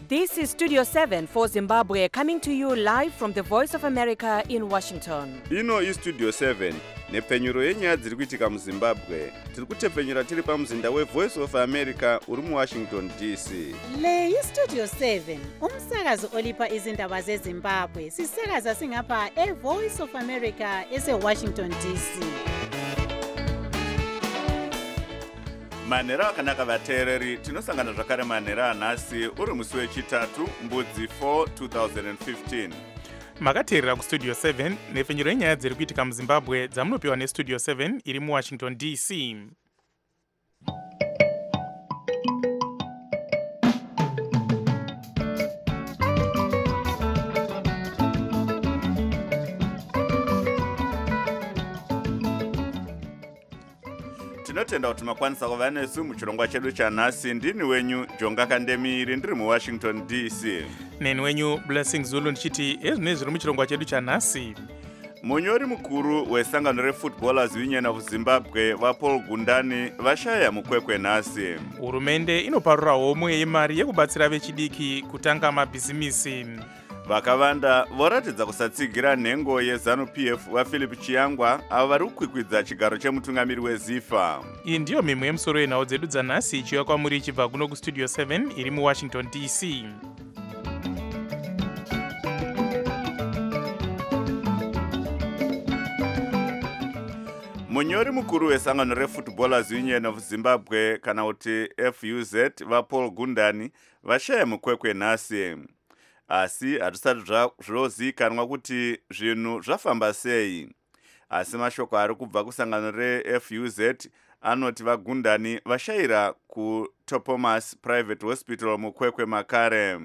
This is Studio 7 for Zimbabwe, coming to you live from the Voice of America in Washington. Ino iStudio 7 nepfenyuro yenyaya dziri kuitika muZimbabwe. Tiri kutepfenyura tiri pamuzinda weVoice of America uri muWashington DC. Le iStudio 7 umsakazo olipa izindaba zeZimbabwe sisakaza singapha eVoice of America eseWashington DC. Manhero akanaka vateereri, tinosangana zvakare manhero anhasi uri musi wechitatu mbudzi 4 2015. Makateerera kuStudio 7 nepfenyuro yenyaya dziri kuitika muZimbabwe dzamunopiwa neStudio 7 iri muWashington DC. Tinotenda kuti makwanisa kuva nesu muchirongwa chedu chanhasi. Ndini wenyu Jonga Kandemiri ndiri muWashington DC. Neni wenyu Blessing Zulu ndichiti ezvinezvi zviri muchirongwa chedu chanhasi. Munyori mukuru wesangano reFootballers Union of Zimbabwe vaPaul Gundani vashaya mukwekwe nhasi. Hurumende inoparurawo mwe yemari yekubatsira vechidiki kutanga mabhizimisi. Vakawanda voratidza kusatsigira nhengo yeZanu-PF vaPhilip Chiyangwa avo vari kukwikwidza chigaro chemutungamiri weZIFA. Iyi ndiyo mimwe yemusoro yenhau dzedu dzanhasi ichiuya kwamuri ichibva kuno kuStudio 7 iri muWashington DC. Munyori mukuru wesangano reFootballers Union of Zimbabwe kana kuti FUZ vaPaul Gundani vashaya mukwekwe nhasi. Asi hatisati zvozikanwa kuti zvinhu zvafamba sei. Asi mashoko ari kubva kusangano reFUZ anoti vaGundani vashayira kuTopomas Private Hospital mukwekwe makare.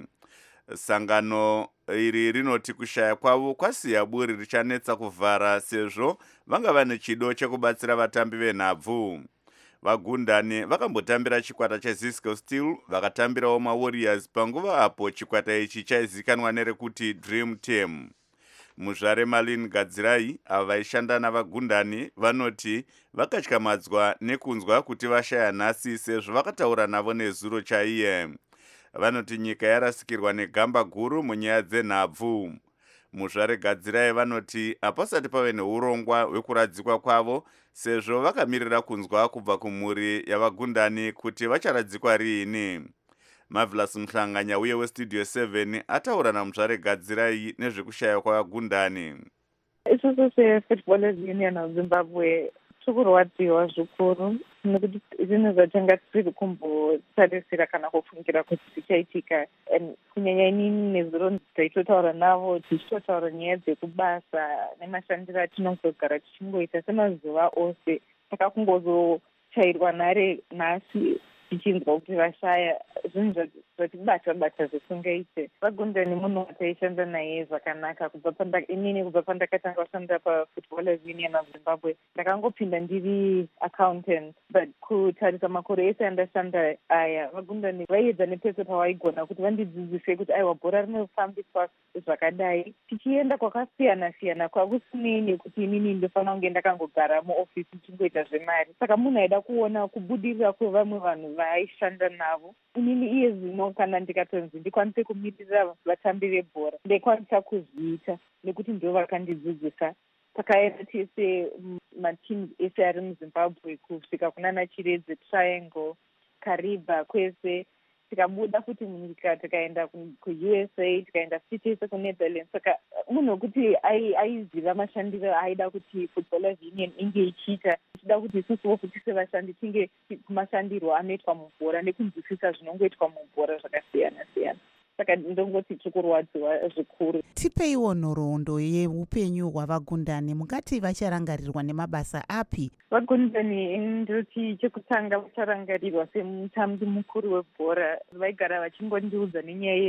Sangano iri rinoti kushaya kwavo kwasiya buri richanetsa kuvhara sezvo vanga vane chido chekubatsira vatambi venhabvu. VaGundani vakambotambira chikwata cheZisco Steel, vakatambirawo maWarriors panguva apo chikwata ichi chaizikanwa nerekuti Dream Team. Muzvare Malin Gadzirai ava vaishanda navaGundani vanoti vakatyamadzwa nekunzwa kuti vashaya nhasi sezvo vakataura navo nezuro chaiye. Vanoti nyika yarasikirwa negamba guru munyaya dzenhabvu. Muzvare Gadzirai vanoti hapasati pave neurongwa hwekuradzikwa kwavo sezvo vakamirira kunzwa kubva kumhuri yavaGundani kuti vacharadzikwa riini. Marvelous Mhlanganya uye weStudio 7 ataura namuzvare Gadzirai nezvekushaya kwavaGundani. Isusu seFootballers Union of Zimbabwe tikurwadziwa zvikuru nekuti zvinhu zvatanga tisiri kumbotarisira kana kufungira kuti zvichaitika. Kunyanya inini nezuro taitotaura navo tichitotaura nyaya dzekubasa nemashandiro atinozogara tichingoita semazuva ose. Saka kungozochairwa nhare nhasi tichinzwa kuti vashaya zvinhu zvatibata zvisingaite. VaGundani munhu wataishanda naye zvakanaka kubva pandakatanga kushanda paFootballers Union of Zimbabwe. Ndakangopinda ndiri accountant, but kutarisa makore ese andashanda aya VaGundani vaiedza nepese pavaigona kuti vandidzidzise kuti aiwa bhora rinofambiswa zvakadai. Tichienda kwakasiyana siyana kwakusinei nekuti inini ndofanira kunge ndakangogara muofisi tichingoita zvemari. Saka munhu aida kuona kubudirira kwevamwe vanhu vaaishanda navo. Inini iye zvino kana ndikatonzi ndikwanise kumirira vatambi vebhora ndikwanisa kuzviita nekuti ndo vakandidzidzisa. Takaenda tese matimu ese ari muZimbabwe kusvika kunana Chiredze, Triangle, Kariba kwese. Tikabuda futi munyika tikaenda kuUSA, tikaenda futi tese kuNetherlands. Saka munhu wekuti aiziva mashandiro aida kuti Footballers Union inge ichiita. Tichida kuti isusuwo futi sevashandi tinge kumashandiro anoitwa mubhora nekunzwisisa zvinongoitwa mubhora zvakasiyana siyana. Saka ndongoti tikurwadziwa zvikuru. Tipeiwo nhoroondo yeupenyu hwavaGundani, mungati vacharangarirwa nemabasa api? VaGundani ndoti chekutanga vacharangarirwa semutambi mukuru webhora. Vaigara vachingondiudza nenyaya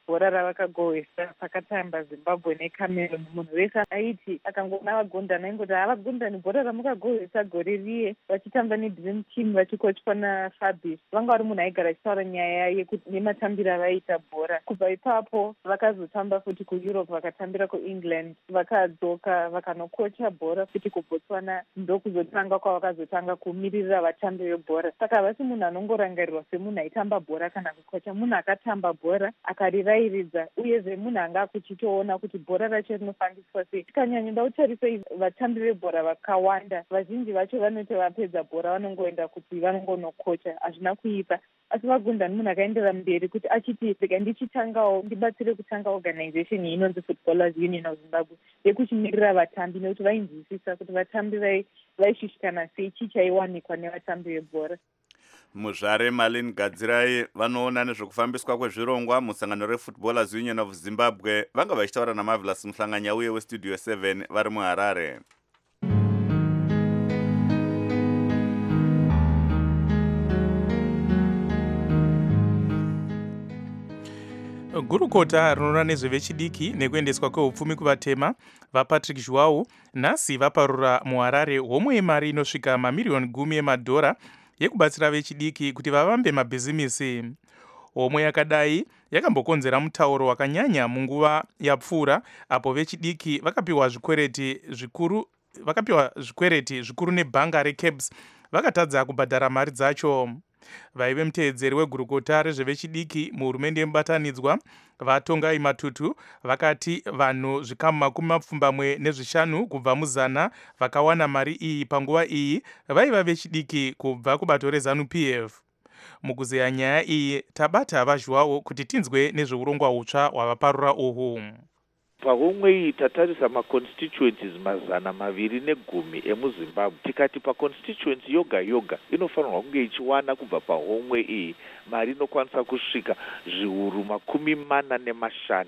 bhora ravakagohwesa pakatamba Zimbabwe neCameroon. Munhu wese aiti akangoona vagondani aingoti havagondani bhora ramukagohwesa gore riye, vachitamba neDream Team vachikochwa naFabis. Vanga vari munhu aigara achitaura nyaya yekuti nematambiro avaita bhora. Kubva ipapo vakazotamba futi kuEurope, vakatambira kuEngland, vakadzoka vakanokocha bhora futi kuBotswana, ndokuzotanga kwavakazotanga kumiririra vatambi vebhora. Saka havasi munhu anongorangarirwa semunhu aitamba bhora kana kukocha, munhu akatamba bhora akarirairidza, uyezve munhu anga akuchitoona kuti bhora racho rinofambiswa sei. Tikanyanya utarisei vatambi vebhora vakawanda, vazhinji vacho vanoti vapedza bhora vanongoenda kuti vanongonokocha, hazvina kuipa. Asi Magundani munhu akaendera mberi kuti achiti rega ndichitangawo ndibatsire kutanga organization inonzi Footballers Union of Zimbabwe yekuchimirira vatambi, nekuti vainzwisisa kuti vatambi vaishushikana sei chii chaiwanikwa nevatambi vebhora. Muzvare Marlene Gadzirai vanoona nezvekufambiswa kwezvirongwa musangano reFootballers Union of Zimbabwe vanga vachitaura naMarvelous Muhlanganya uye weStudio 7 vari muHarare. Gurukota rinoona nezvevechidiki nekuendeswa kweupfumi kuvatema vaPatrick Zhuwau nhasi vaparura muHarare homwe yemari inosvika mamiriyoni 10 emadhora yekubatsira vechidiki kuti vavambe mabhizimisi. Homwe yakadai yakambokonzera mutauro wakanyanya munguva yapfuura, apo vechidiki vakapiwa zvikwereti zvikuru nebhanga reCabs vakatadza kubhadhara mari dzacho. Vaive muteedzeri wegurukota rezvevechidiki muhurumende yemubatanidzwa vaTongai Matutu vakati vanhu zvikamu 25 kubva muzana vakawana mari iyi panguva iyi vaiva vechidiki kubva kubato reZANU-PF. Mukuzeya nyaya iyi tabata vaZhuwau kuti tinzwe nezveurongwa hutsva hwavaparura uhu. Pahomwe iyi tatarisa maconstituencies 210 emuZimbabwe. Tikati paconstituency yoga yoga inofanirwa kunge ichiwana kubva pahomwe iyi mari inokwanisa kusvika zviuru 45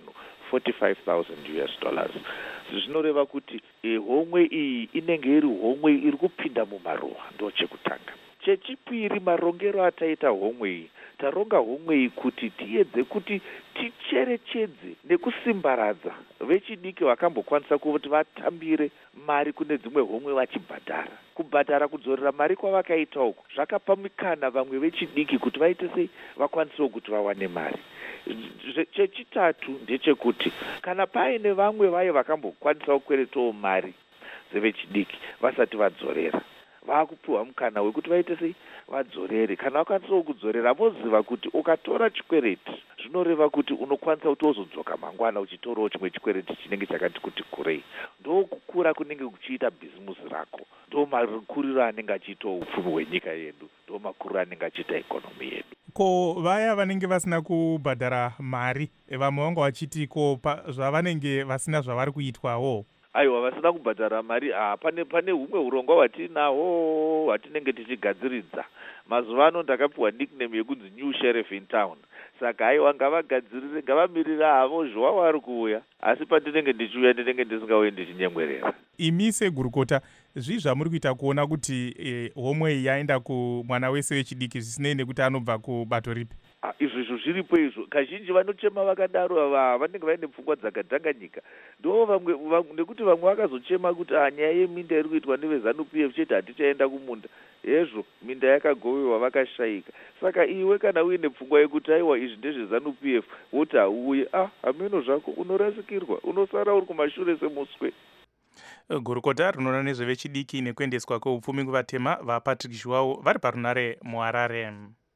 $45,000. Zvinoreva kuti homwe iyi inenge iri homwe iri kupinda mumaruwa, ndo chekutanga. Chechipiri, marongero ataita homwe iyi, taronga homwe iyi kuti tiedze kuti ticherechedze nekusimbaradza vechidiki vakambokwanisa kuti vatambire mari kune dzimwe homwe vachibhadhara. Kubhadhara kudzorera mari kwavakaita uku zvakapa mikana vamwe vechidiki kuti vaite sei vakwanisewo kuti vawane mari. Chechitatu ndechekuti kana paine vamwe vaye vakambokwanisa kukweretawo mari dzevechidiki vasati vadzorera, vakupiwa mukana wekuti vaite sei vadzorere. Kana vakwanisawo kudzorera voziva kuti ukatora chikwereti zvinoreva kuti unokwanisa kuti wozodzoka mangwana uchitorawo chimwe chikwereti chinenge chakati kuti kurei. Ndo kukura kunenge kuchiita bhizimusi rako, ndo makuriro anenge achiita upfumi hwenyika yedu, ndo makuriro anenge achiita ikonomi yedu. Ko vaya vanenge vasina kubhadhara mari vamwe vanga vachiti ko zvavanenge vasina zvavari kuitwawo? Aiwa, vasina kubhadhara mari, pane humwe urongwa hwatinahwo hwatinenge tichigadziridza. Mazuvano ndakapiwa nickname yekunzi New Sheriff in Town. Saka aiwa, ngavagadzirire, ngavamirira havo Zhuwau ari kuuya, asi pandinenge ndichiuya ndinenge ndisingauye ndichinyemwerera. Imi segurukota, zvii zvamuri kuita kuona kuti homwe iyi yaenda kumwana wese wechidiki zvisinei nekuti anobva kubato ripi? Izvo zviripo izvo, kazhinji vanochema vakadaro ava vanenge vaine pfungwa dzakadhanganyika. Ndo vamwe nekuti vamwe vakazochema kuti nyaya yeminda iri kuitwa neveZANU-PF chete hatichaenda kumunda. Hezvo minda yakagovewa vakashayika. Saka iwe kana uine pfungwa yekuti aiwa izvi ndezveZANU-PF woti hauye, hameno zvako unorasikirwa, unosara uri kumashure semuswe. Gurukota rinoona nezvevechidiki nekuendeswa kweupfumi kuvatema vaPatrick Zhuwau vari parunare muHarare.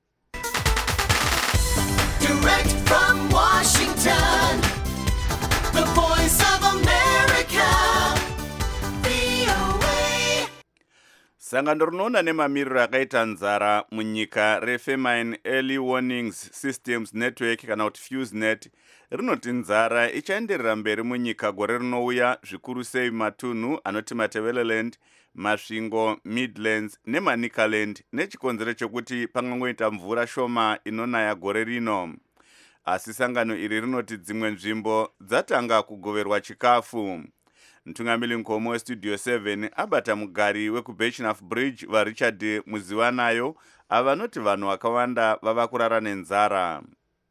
Direct from Washington, the voice of America, VOA. Sangano rinoona nemamiriro akaita nzara munyika reFamine Early Warnings Systems Network kana kuti FuseNet rinoti nzara ichaenderera mberi munyika gore rinouya, zvikuru sei matunhu anoti Matabeleland, Masvingo, Midlands neManicaland, nechikonzero chokuti pangangoita mvura shoma inonaya gore rino. Asi sangano iri rinoti dzimwe nzvimbo dzatanga kugoverwa chikafu. Mtungamiri Nkomo weStudio 7 abata mugari wekuBechnaf Bridge vaRichard Muzivanayo avanoti vanhu vakawanda vava kurara nenzara.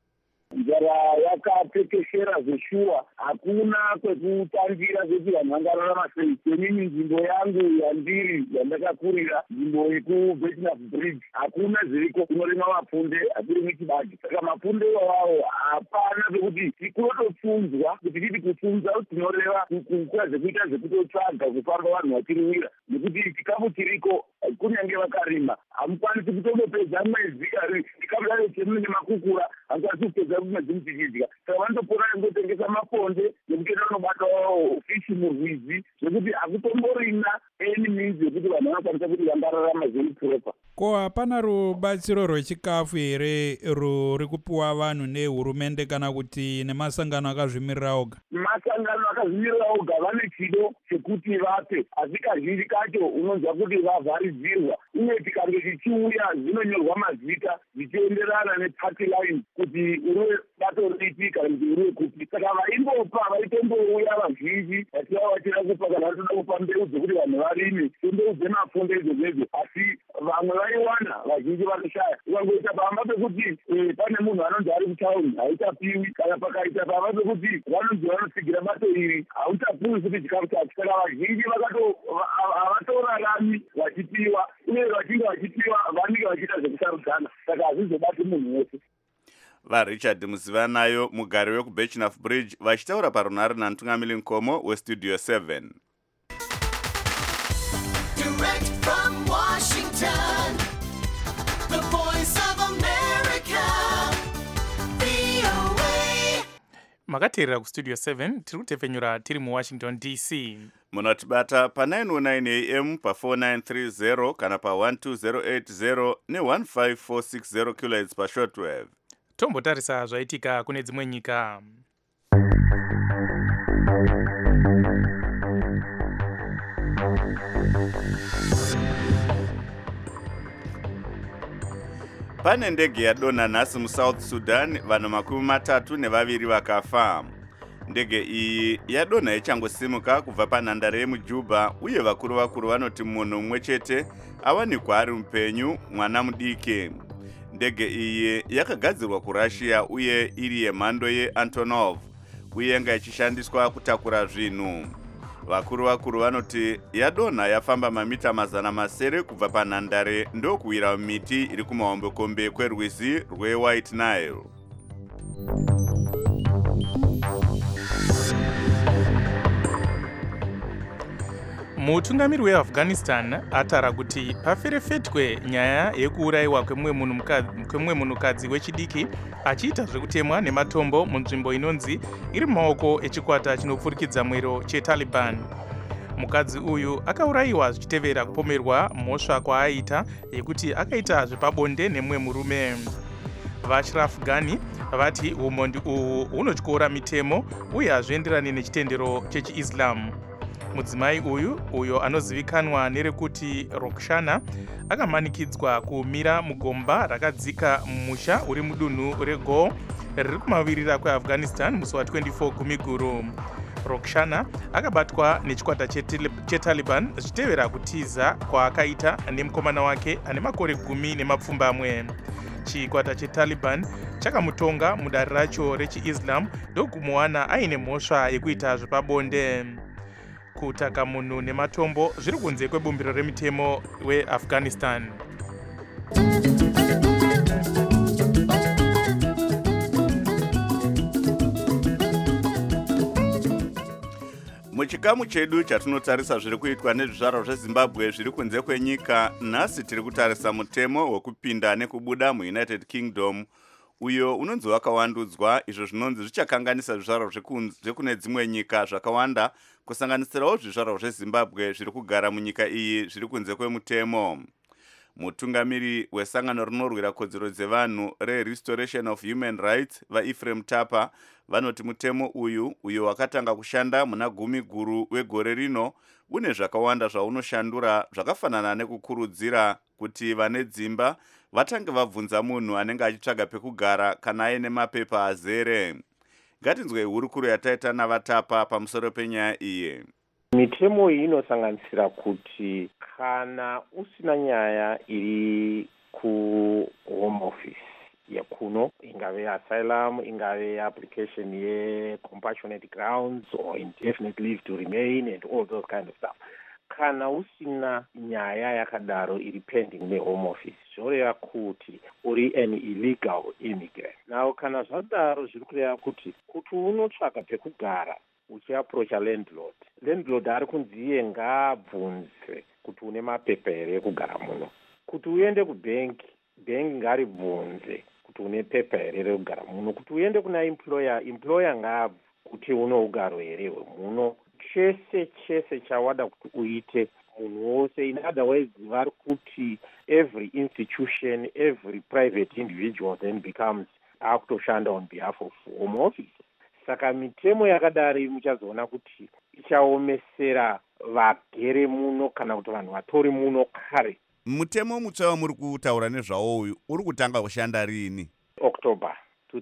njara yakatekeshera zveshuwa, hakuna kwekutangira kuti vanhu vangararama sei. Senini nzvimbo yangu yandiri yandakakurira, nzvimbo yekuBethnaf Bridge, hakuna zviriko kunorima mapunde, hakurimi chibage. Saka mapunde iwawawo hapana pekuti tikunotopfunzwa kuti titi kupfunza tinoreva nguva dzekuita zvekutotsvaga kufamba vanhu vachiriwira, nekuti chikafu chiriko kunyange vakarima hamukwanisi kutongopedza mwedzi chikafu chacho chemunenge makukura hamukwanisi kupedza mwedzi muchichidya. Saka vanotopora ngotengesa maponde nekutoenda vanobatawo fishi murwizi, zvekuti hakutomborina any means yekuti vanhu vanokwanisa kuti vangararama zviri proper. Ko hapana rubatsiro rwechikafu here ruri kupiwa vanhu nehurumende kana kuti nemasangano akazvimirira oga? Masangano akazvimirira oga vane chido chekuti vape, asi kazhinji kacho unonzwa kuti vavharidzirwa, uye chikange chichiuya zvinonyorwa mazita zvichienderana neparty line kuti uri bato ripi kana kuti uri kupi. Saka vaimbopa vaitombouya vazhinji vachiva vachida kupa kana vatoda kupa mbeu dzekuti vanhu varime mbeu dzemapunde izvozvo, asi vamwe vaiwana vazhinji vanoshaya. Ukangoita pamba pekuti pane munhu anonzi ari kutauni haitapiwi, kana pakaita pamba pekuti vanonzi vanosigira bato iri hautapiwi kuti chikafu chacho. Saka vazhinji havatorarami vachipiwa, uye vachinge vachipiwa vanenge vachiita zvekusarudzana, saka hazvizobati munhu wese. vaRichard Muzivanayo, mugari wekuBethnaf Bridge, vachitaura parunhare naMtungamiri Nkomo weStudio 7. Direct from Washington, the voice of America, VOA. makateerera kustudio 7 tiri kutepfenyura tiri muWashington DC. Munotibata pa909 AM pa4930 kana pa12080 ne15460 kHz pashortwave. Tombotarisa zvaitika kune dzimwe nyika. Pane ndege yadonha nhasi muSouth Sudan, vanhu 32 vakafa. Ndege iyi yadonha ichangosimuka kubva panhandare yemuJuba, uye vakuru vanoti munhu umwe chete awanikwa ari mupenyu, mwana mudiki. Ndege iyi yakagadzirwa kuRussia uye iri yemhando yeAntonov, uye yanga ichishandiswa kutakura zvinhu. Vakuru vanoti yadonha yafamba mamita 700 kubva panhandare ndokuwira miti iri kumahombekombe kwerwizi rweWhite Nile. Mutungamiri weAfghanistan atara kuti paferefetwe nyaya yekuurayiwa kwemumwe munhukadzi wechidiki achiita zvekutemwa nematombo munzvimbo inonzi iri mumaoko echikwata chinopfurikidza mwero cheTaliban. Mukadzi uyu akaurayiwa zvichitevera kupomerwa mhosva kwaaita yekuti akaita zvepabonde nemumwe murume. VaAshraf Ghani vati umhondi uhu hunotyora mitemo uye hazvienderani nechitendero chechiIslam. Mudzimai uyo anozivikanwa nerekuti Roxana akamanikidzwa kumira mugomba rakadzika musha uri mudunhu reGaur riri kumavirira kweAfghanistan musi wa24 Gumiguru. Roxana akabatwa nechikwata cheTaliban zvichitevera kutiza kwaakaita nemukomana wake ane makore 10 Chikwata cheTaliban chakamutonga mudare racho rechiIslam ndokumuwana aine mhosva yekuita zvepabonde. Kutaka munhu nematombo zviri kunze kwebumbiro remitemo weAfghanistan. Muchikamu chedu chatinotarisa zviri kuitwa nezvizvarwa zveZimbabwe zviri kunze kwenyika, nhasi tiri kutarisa mutemo wekupinda nekubuda muUnited Kingdom, uyo unonzi wakawandudzwa, izvo zvinonzi zvichakanganisa zvizvarwa zvekune dzimwe nyika zvakawanda, kusanganisirawo zvizvarwa zveZimbabwe zviri kugara munyika iyi zviri kunze kwemutemo. Mutungamiri wesangano rinorwira kodzero dzevanhu reRestoration of Human Rights vaEphraim Tapa vanoti mutemo uyo wakatanga kushanda muna Gumiguru wegore rino une zvakawanda zvaunoshandura, zvakafanana nekukurudzira kuti vane dzimba vatange vabvunza munhu anenge achitsvaga pekugara kana aine mapepa azere. Ngatinzwe hurukuro yataita navatapa pamusoro penyaya iyi. Mitemo iyi inosanganisira kuti kana usina nyaya iri kuHome Office yekuno, ingave asylum, ingave application compassionate grounds or indefinite leave to remain and all those kind of stuff. Kana usina nyaya yakadaro iri pending nehome office, zvoreva kuti uri an illegal immigrant. Now kana zvadaro zviri kureva kuti unotsvaka pekugara uchiaprocha landlord ari kunziye ngaabvunze kuti une mapepa here ekugara muno. Kuti uende kubenki ngaribvunze kuti une pepa here rekugara muno. Kuti uende kuna employer ngaabvu kuti une ugaro here hwemuno. Chese chawada kuti uite munhu wose. In other words, vari kuti every institution, every private individual then becomes akutoshanda on behalf of home office. Saka mitemo yakadari muchazoona kuti ichaomesera vagere muno kana kuti vanhu vatori muno kare. Mutemo mutsva wamuri kutaura nezvawo uyu uri kutanga kushanda rini? October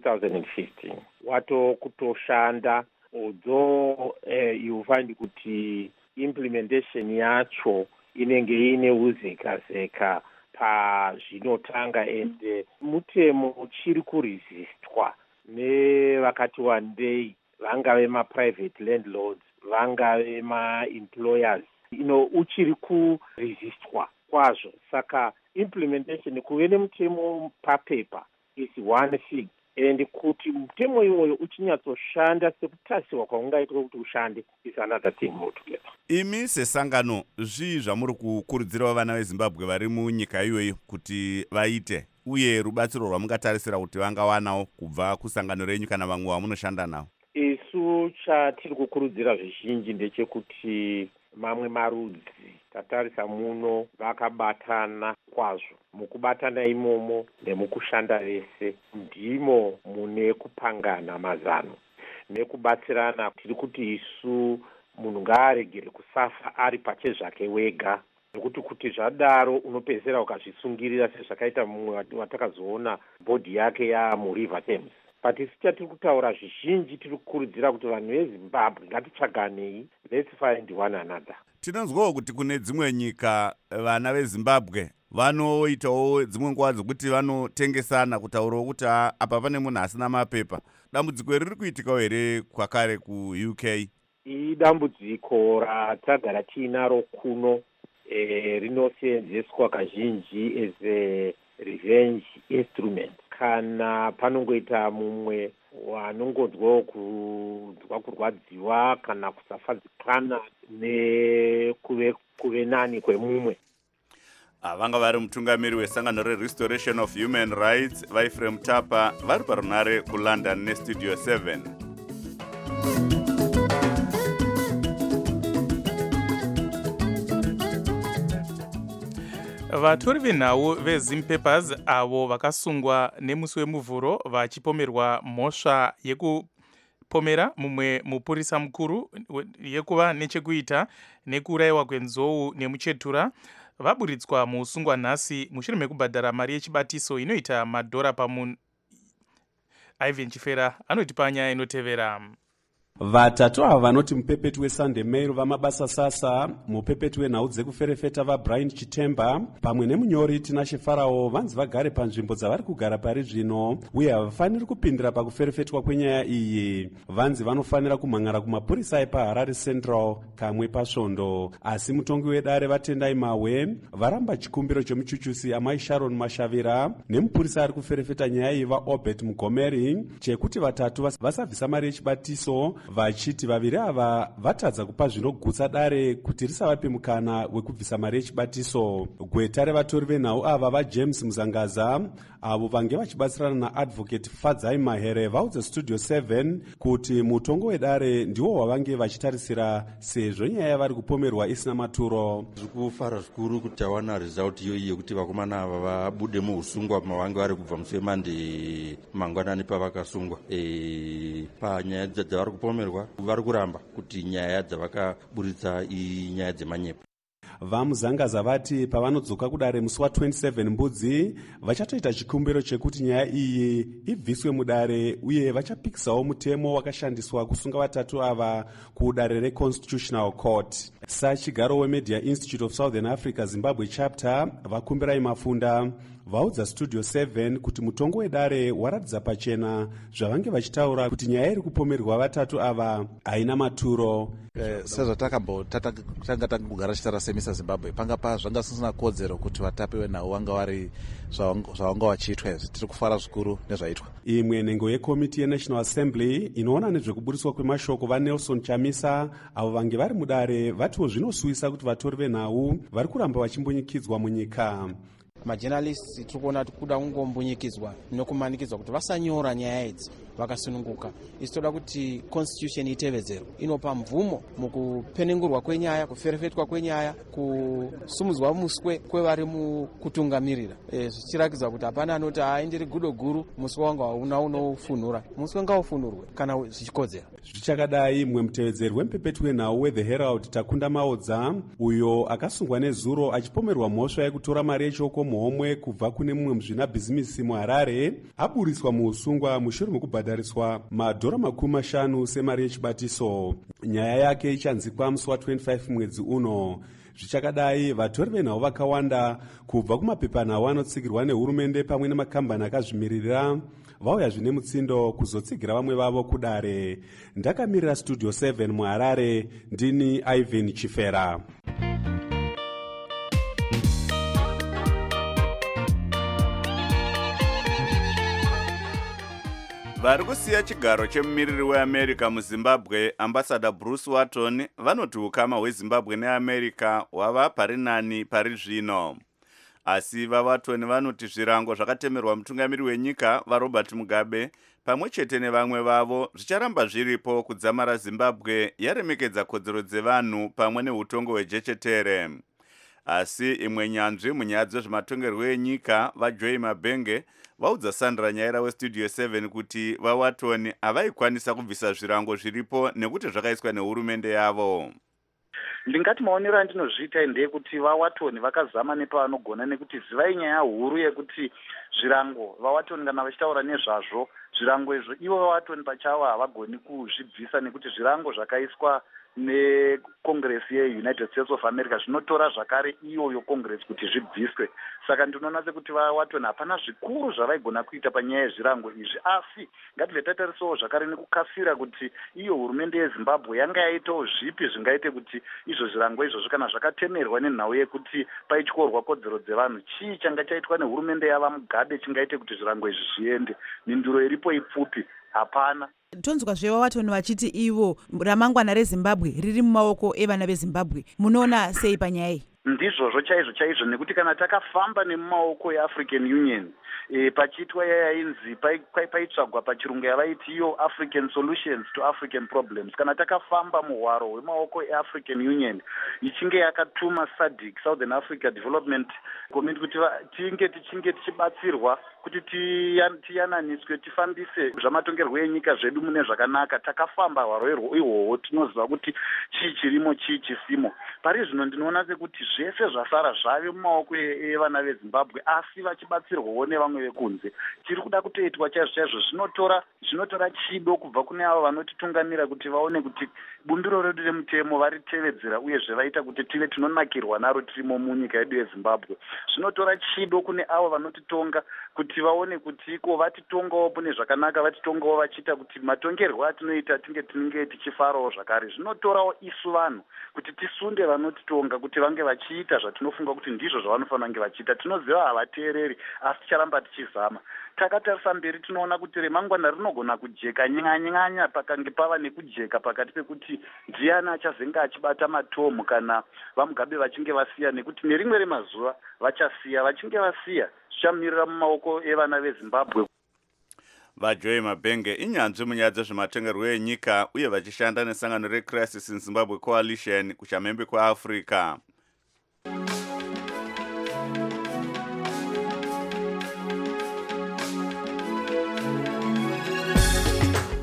2015 wato kutoshanda, although you find kuti implementation yacho inenge ine uzeka pazvinotanga and mutemo chiri kuresistwa nevakati wandei, vangave ma-private landlords, vangave ma-employers, uchiri kuresistwa kwazvo. Saka implementation, kuve nemutemo papepa is one thing, and kuti mutemo iwoyo uchinyatsoshanda sekutarisirwa kwaungaitwa kuti ushande is another thing altogether. Imi sesangano, zvii zvamuri kukurudzirawo vana veZimbabwe vari munyika iyoyi kuti vaite, uye rubatsiro rwamungatarisira kuti vangawanawo kubva kusangano renyu kana vamwe vamunoshanda navo? Isu chatiri kukurudzira zvizhinji ndechekuti mamwe marudzi tatarisa muno vakabatana kwazvo. Mukubatana imomo nemukushanda vese ndimo mune kupangana mazano nekubatsirana. Tiri kuti isu munhu ngaaregere kusafa ari pache zvake wega, nekuti kuti zvadaro unopedzera ukazvisungirira sezvakaita mumwe watakazoona bhodhi yake yamuRiver Thames. But isu chatiri kutaura zvizhinji tiri kukurudzira kuti vanhu veZimbabwe ngatitsvaganei, let's find one another. Tinonzwawo kuti kune dzimwe nyika vana veZimbabwe vanoitawo dzimwe nguva dzokuti vanotengesana, kutaurawo kuti apa pane munhu asina mapepa. Dambudziko riri kuitikawo here kwakare kuUK? Idambudziko ratagara tiinaro kuno, rinoseenzeswa kazhinji as a revenge instrument. Kana panongoita mumwe wanongodzwawo kunzwa kurwadziwa kana kusafadzikana nekuve nani kwemumwe. Vanga vari mutungamiri wesangano reRestoration of Human Rights vaEphraim Tapa vari parunare kuLondon neStudio 7. Vatori venhau veZimpapers avo vakasungwa nemusi wemuvhuro vachipomerwa mhosva yekupomera mumwe mupurisa mukuru yekuva nechekuita nekuurayiwa kwenzou nemuchetura vaburitswa muusungwa nhasi mushure mekubhadhara mari yechibatiso inoita madhora pamunhu. Ivan Chifera anotipa nyaya inotevera. Vatatu ava vanoti mupepeti weSunday Mail vamabasa sasa, mupepeti wenhau dzekuferefeta vaBrian Chitemba pamwe nemunyori Tinashe Farao vanzi vagare panzvimbo dzavari kugara pari zvino uye havafaniri kupindira pakuferefetwa kwenyaya iyi. Vanzi vanofanira kumhangara kumapurisa epaHarare Central kamwe pasvondo. Asi mutongi wedare Vatendai Mawe varamba chikumbiro chomuchuchusi Amai Sharon Mashavira nemupurisa ari kuferefeta nyaya iyi vaObert Mugomeri chekuti vatatu vasabvisa mari yechibatiso, vachiti vaviri ava vatadza kupa zvinogutsa dare kuti risavape mukana wekubvisa mari yechibatiso. Gweta revatori venhau ava vaJames Muzangaza avo vange vachibatsirana naadvocate Fadzai Mahere vaudza Studio 7 kuti mutongo wedare ndiwo wavange vachitarisira sezvo nyaya yavari kupomerwa isina maturo. Zvikufara zvikuru kuti tawana result iyoyi yekuti vakomana ava vabude muusungwa mavange vari kubva musi weMonday mangwanani pavakasungwa. Panyaya dzavari kupomerwa vari kuramba kuti nyaya dzavakaburitsa inyaya dzemanyepo. vamuzangaza vati pavanodzoka kudare musi wa27 mbudzi vachatoita chikumbiro chekuti nyaya iyi ibviswe mudare uye vachapikisawo mutemo wakashandiswa kusunga vatatu ava kudare reconstitutional court. Sachigaro wemedia institute of southern africa zimbabwe chapter vakumbirai mafunda vaudza studio 7 kuti mutongo wedare waratidza pachena zvavange vachitaura kuti nyaya iri kupomerwa vatatu ava haina maturo. Sezvatanga tangogara chitara semisa zimbabwe panga pa zvanga sisina kodzero kuti vatapi venhau vanga vari zvavanga vachiitwa izvi. Tiri kufara zvikuru nezvaitwa. Imwe nhengo yekomiti yenational assembly inoona nezvekuburiswa kwemashoko vanelson chamisa avo vange vari mudare vatiwo zvinosuvisa kuti vatori venhau vari kuramba vachimbunyikidzwa munyika. Majournalists tiri kuona kuda kungombunyikidzwa nokumanikidzwa kuti vasanyora nyaya idzi vakasununguka. Isi toda kuti constitution itevedzerwe, inopa mvumo mukupenengurwa kwenyaya, kuferefetwa kwenyaya, kusumudzwa muswe kwevari mukutungamirira. Zvichirakidza kuti hapana anoti ndiri gudo guru muswe wanga hauna unofunhura. Muswe ngaufunhurwe kana zvichikodzera. Zvichakadai mumwe mutevedzeri wemupepeti wenhau weThe Herald Takunda Maodza uyo akasungwa nezuro achipomerwa mhosva yekutora mari yechoko muhomwe kubva kune mumwe muzvinabhizimisi muHarare aburiswa muusungwa mushure mekubhadhariswa $50,000 semari yechibatiso. Nyaya yake ichanzikwa musi wa25 mwedzi uno. Zvichakadai vatori venhau vakawanda kubva kumapepanhau anotsigirwa nehurumende pamwe nemakambani akazvimiririra vauya zvine mutsindo kuzotsigira vamwe vavo kudare. Ndakamirira studio 7 muHarare ndini Ivan Chifera. vari kusiya chigaro chemumiriri weamerica muzimbabwe ambassador Bruce Watton vanoti ukama hwezimbabwe neamerica hwava pari nani pari zvino. Asi vaWatton vanoti zvirango zvakatemerwa mutungamiri wenyika vaRobert Mugabe pamwe chete nevamwe vavo zvicharamba zviripo kudzamara Zimbabwe yaremekedza kodzero dzevanhu pamwe neutongo hwejechetere. Asi imwe nyanzvi munyaya dzezvematongerwo enyika vaJoy Mabenge vaudza Sandra Nyaira westudio 7 kuti vaWatton havaikwanisa kubvisa zvirango zviripo nekuti zvakaiswa nehurumende yavo. Ndingati maonero andinozviita ndeyekuti vaWatton vakazama nepavanogona nekuti zivai nyaya huru yekuti zvirango vaWatton kana vachitaura nezvazvo zvirango izvo ivo vaWatton pachavo havagoni kuzvibvisa nekuti zvirango zvakaiswa neCongress yeUnited States of America zvinotora zvakare iyoyo Congress kuti zvibviswe. Saka ndinoona sekuti vaWatton hapana zvikuru zvavaigona kuita panyaya yezvirango izvi, asi ngative tatarisawo zvakare nekukasira kuti iyo hurumende yeZimbabwe yanga yaitawo zvipi zvingaite kuti izvo zvirango izvozvo kana zvakatemerwa nenhau yekuti paityorwa kodzero dzevanhu chii changa chaitwa nehurumende yava Mugabe chingaite kuti zvirango izvi zviende. Mhinduro iripo ipfupi, hapana. Tonzwa zvevaWatton vachiti ivo ramangwana reZimbabwe riri mumaoko evana veZimbabwe. Munoona sei panyaya iyi? Ndizvozvo chaizvo nekuti kana takafamba nemumaoko eAfrican Union pachiitwa yainzi paitsvagwa pachirungu yavaiti iyo African Solutions to African Problems. Kana takafamba muhwaro hwemaoko eAfrican Union ichinge yakatuma SADC, Southern Africa Development Community, kuti tichinge tichibatsirwa kuti tiyananiswe tifambise zvamatongerwo enyika zvedu mune zvakanaka. Takafamba hwaro ihwohwo tinoziva kuti chii chirimo chii chisimo. Pari zvino ndinoona sekuti zvese zvasara zvave mumaoko evana veZimbabwe asi vachibatsirwawo nevamwe vekunze. Tiri kuda kutoitwa chaizvo zvinotora chido kubva kune avo vanotitungamira kuti vaone kuti bumbiro redu remutemo varitevedzera uyezve vaita kuti tive tinonakirwa naro tirimo munyika yedu yeZimbabwe. Zvinotora chido kune avo vanotitonga kuti vaone kuti iko vatitongawo mune zvakanaka, vatitongawo vachiita kuti matongerwo atinoita tinge tichifarawo zvakare. Zvinotorawo isu vanhu kuti tisunde vanotitonga kuti vange vachiita zvatinofunga kuti ndizvo zvavanofanira kunge vachiita. Tinoziva havateereri asi ticharamba tichizama. Takatarisa mberi tinoona kuti remangwana rinogona kujeka nyanya pakange pava nekujeka pakati pekuti ndiani achazenge achibata matomu kana vaMugabe vachinge vasiya, nekuti nerimwe remazuva vachasiya. Vachinge vasiya zvichamirira mumaoko evana veZimbabwe. vaJoy Mabenge inyanzvi munyaya dzezvematongerwo enyika uye vachishanda nesangano reCrisis in Zimbabwe Coalition kuchamhembe kweAfrica.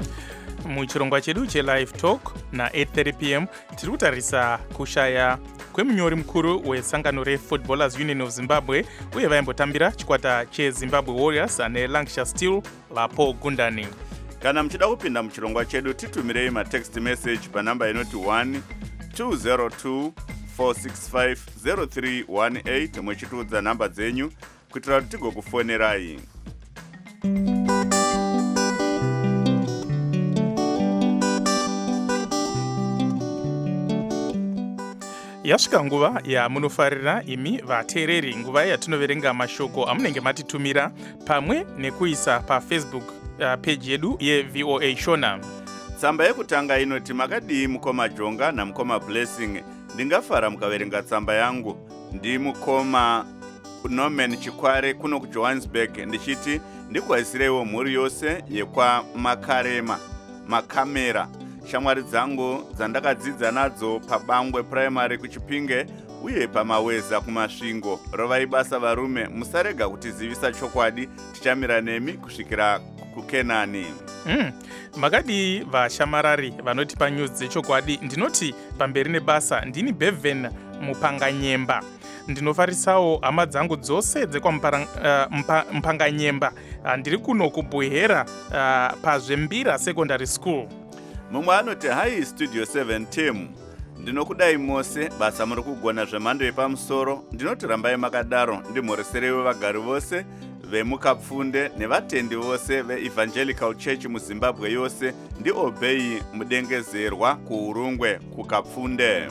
muchirongwa chedu chelive talk na 8:30 pm tiri kutarisa kushaya kwemunyori mukuru wesangano refootballers union of zimbabwe uye vaimbotambira chikwata chezimbabwe warriors ane lancashire steel vapaul gundani. Kana muchida kupinda muchirongwa chedu titumirei matext message panamba inoti 1202 465 0318 muchitiudza namba dzenyu kuitira kuti tigokufonerai. Yasvika nguva yamunofarira imi vateereri, nguva yatinoverenga mashoko amunenge matitumira pamwe nekuisa pafacebook page yedu yeVOA Shona. Tsamba yekutanga inoti makadii mukoma Jonga namukoma Blessing. Ndingafara mukaverenga tsamba yangu. Ndi mukoma Norman Chikware kuno kuJohannesburg ndichiti ndikwazisirewo mhuri yose yekwa makamera. Shamwari dzangu dzandakadzidza nadzo pabangwe primary kuchipinge uye pamaweza kumasvingo. Rovai basa varume, musarega kutizivisa chokwadi, tichamira nemi kusvikira kuKenani. Makadi vashamarari vanotipa news dzechokwadi. Ndinoti pamberi nebasa ndini Bevan Mupanganyemba. Ndinofarisawo hama dzangu dzose dzekwaMpanganyemba. Ndiri kuno kubwehera paZvembira secondary school. Mumwe anoti hai studio 7 team. Ndinokudai mose, basa muri kugona zvemhando yepamusoro. Ndinoti rambai makadaro, ndimhoreserewo vagari vose vemukapfunde nevatendi vose veEvangelical Church muZimbabwe yose. Ndiobei mudengezerwa kuurungwe kukapfunde.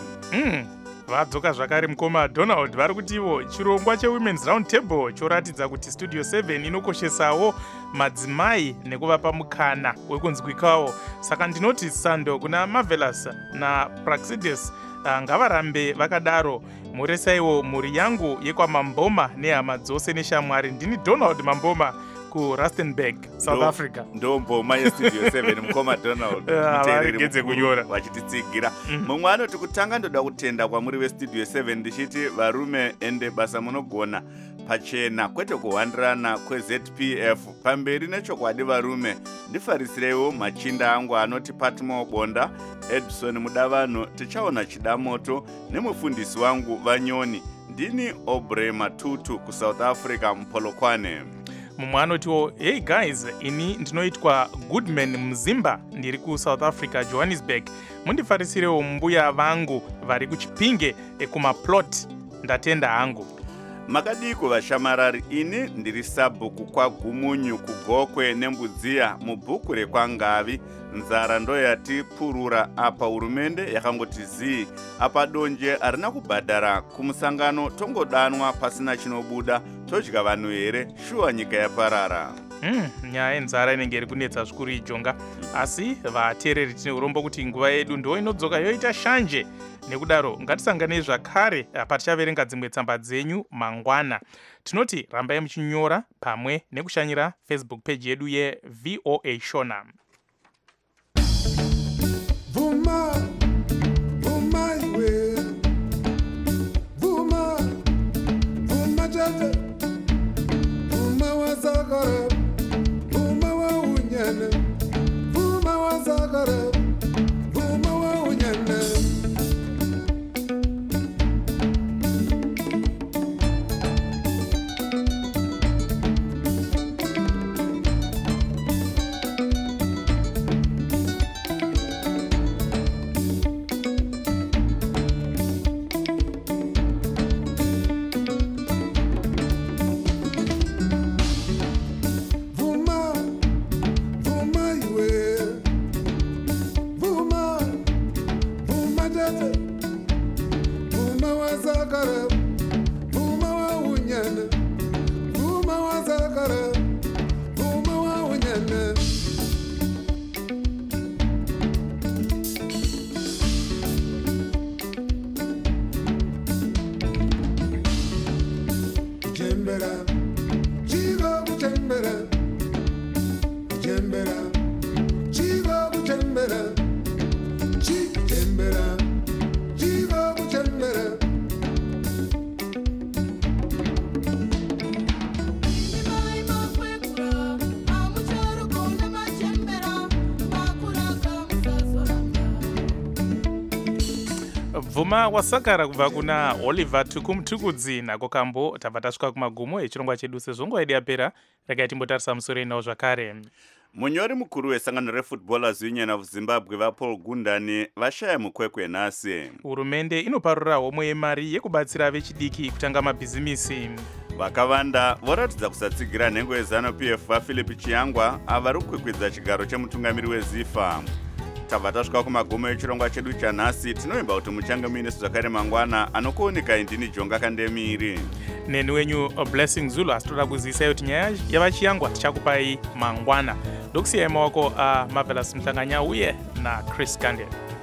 Vadzoka zvakare mukoma Donald vari kuti ivo chirongwa chewomen's round table choratidza kuti studio 7 inokoshesawo madzimai nekuvapa mukana wekunzwikawo. Saka ndinoti sando kuna Marvelous naPraxidis ngavarambe vakadaro. Muresaiwo mhuri yangu yekwamamboma nehama dzose neshamwari. Ndini Donald Mamboma kuRustenburg, South Africa. Ndomboma yestudio 7 mukoma Donald. Varegedze kunyora vachititsigira. Mumwe anoti kutanga ndoda kutenda kwamuri vestudio 7 ndichiti varume ende basa munogona pachena kwete kuhwandirana kweZPF. Pamberi nechokwadi varume, ndifarisirewo machinda angu anoti Patmo Bonda, Edson Mudavano, tichaona chidamoto nemufundisi wangu Vanyoni. Ndini Obre Matutu kuSouth Africa Mpolokwane. Mumwe anotiwo hey guys, ini ndinoitwa Goodman Mzimba, ndiri kuSouth Africa Johannesburg. Mundifarisirewo mbuya vangu vari kuchipinge kumaplot, ndatenda hangu. Makadiko vashamarari, ini ndiri sabhuku kwaGumunyu kuGokwe neMbudziya mubhuku rekwaNgavi. Nzara ndo yati purura apa hurumende yakangoti zii apa donje arina kubhadhara kumusangano tongodanwa pasina chinobuda todya vanhu here shuwa nyika yaparara. Nyaya yenzara inenge iri kunetsa zvikuru iJonga, asi vateereri tine urombo kuti nguva yedu ndo inodzoka yoita shanje. Nekudaro ngatisanganei zvakare patichaverenga dzimwe tsamba dzenyu mangwana. Tinoti rambai muchinyora pamwe nekushanyira Facebook page yedu yeVOA Shona. Vuma, vuma iwe, vuma, vuma tete, vuma wazakara, vuma wa unyane, vuma wazakara, vuma wa unyane. Vuma wasakara kubva kuna Oliver Tukumtukudzi nako kambo tabva tasvika kumagumo echirongwa chedu sezvo yedu yapera. Regai timbotarisa musoro inawo zvakare. Munyori mukuru wesangano reFootballers Union of Zimbabwe vaPaul Gundani vashaya mukwekwe nhasi. Hurumende inoparura homwe yemari yekubatsira vechidiki kutanga mabhizimisi. Vakawanda voratidza kusatsigira nhengo yeZANU-PF vaPhilip Chiyangwa avari kukwikwidza chigaro chemutungamiri weZIFA. Tabva tasvika kumagumo echirongwa chedu chanhasi. Tinovimba kuti muchange muine zvakare mangwana anokuoneka indini Jonga Kandemiri. Neni wenyu Blessing Zulu asitoda kuzivisai kuti nyaya yavaChiyangwa tichakupai mangwana. Ndokusiyai maoko aMarvelous Mtanganya uye naChris Gandel.